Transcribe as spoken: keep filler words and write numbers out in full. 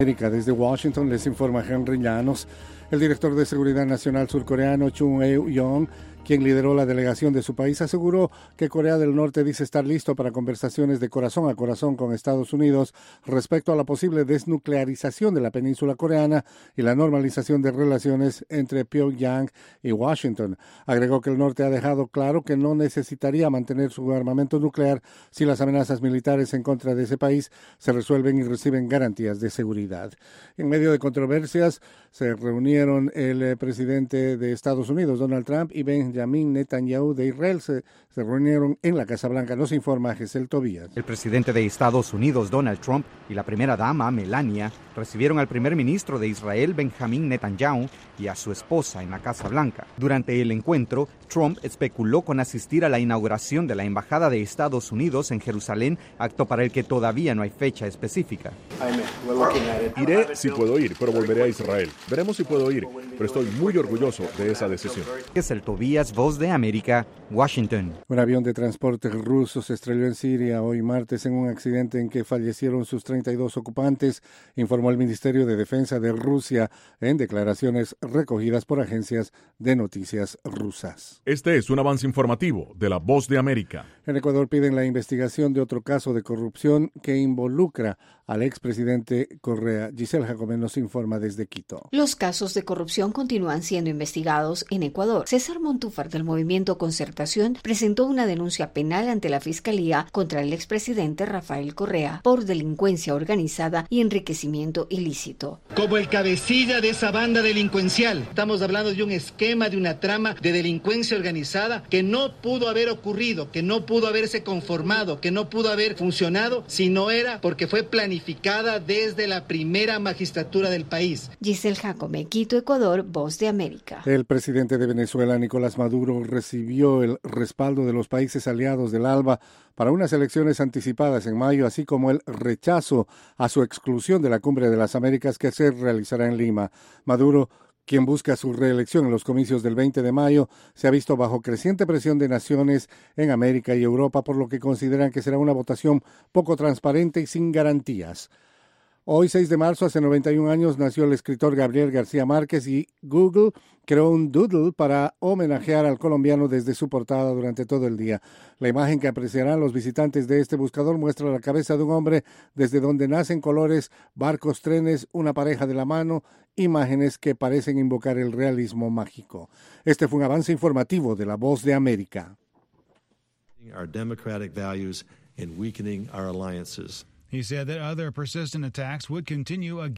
Desde Washington les informa Henry Llanos. El director de Seguridad Nacional surcoreano Chung Eui-yong, quien lideró la delegación de su país, aseguró que Corea del Norte dice estar listo para conversaciones de corazón a corazón con Estados Unidos respecto a la posible desnuclearización de la península coreana y la normalización de relaciones entre Pyongyang y Washington. Agregó que el norte ha dejado claro que no necesitaría mantener su armamento nuclear si las amenazas militares en contra de ese país se resuelven y reciben garantías de seguridad. En medio de controversias, se reunieron el eh, presidente de Estados Unidos, Donald Trump, y Benjamin Netanyahu de Israel. Se, se reunieron en la Casa Blanca. Nos informa Gesel Tobías. El presidente de Estados Unidos, Donald Trump, y la primera dama, Melania, recibieron al primer ministro de Israel, Benjamin Netanyahu, y a su esposa en la Casa Blanca. Durante el encuentro, Trump especuló con asistir a la inauguración de la Embajada de Estados Unidos en Jerusalén, acto para el que todavía no hay fecha específica. Iré si puedo ir, pero volveré a Israel. Veremos si puedo ir, pero estoy muy orgulloso de esa decisión. Gesel Tobías, Voz de América, Washington. Un avión de transporte ruso se estrelló en Siria hoy martes en un accidente en que fallecieron sus treinta y dos ocupantes, informó el Ministerio de Defensa de Rusia en declaraciones recogidas por agencias de noticias rusas. Este es un avance informativo de la Voz de América. En Ecuador piden la investigación de otro caso de corrupción que involucra al expresidente Correa. Giselle Jacome nos informa desde Quito. Los casos de corrupción continúan siendo investigados en Ecuador. César Montúfar, del movimiento Concertación, presentó una denuncia penal ante la Fiscalía contra el expresidente Rafael Correa por delincuencia organizada y enriquecimiento ilícito. Como el cabecilla de esa banda delincuencial, estamos hablando de un esquema, de una trama de delincuencia organizada que no pudo haber ocurrido, que no pudo haberse conformado, que no pudo haber funcionado si no era porque fue planificada desde la primera magistratura del país. Giselle Jacome, Quito, Ecuador, Voz de América. El presidente de Venezuela, Nicolás Maduro, recibió el respaldo de los países aliados del ALBA para unas elecciones anticipadas en mayo, así como el rechazo a su exclusión de la Cumbre de las Américas que se realizará en Lima. Maduro, quien busca su reelección en los comicios del veinte de mayo, se ha visto bajo creciente presión de naciones en América y Europa, por lo que consideran que será una votación poco transparente y sin garantías. Hoy, seis de marzo, hace noventa y un años, nació el escritor Gabriel García Márquez y Google creó un doodle para homenajear al colombiano desde su portada durante todo el día. La imagen que apreciarán los visitantes de este buscador muestra la cabeza de un hombre desde donde nacen colores, barcos, trenes, una pareja de la mano, imágenes que parecen invocar el realismo mágico. Este fue un avance informativo de La Voz de América. Our democratic values and weakening our alliances. He said that other persistent attacks would continue against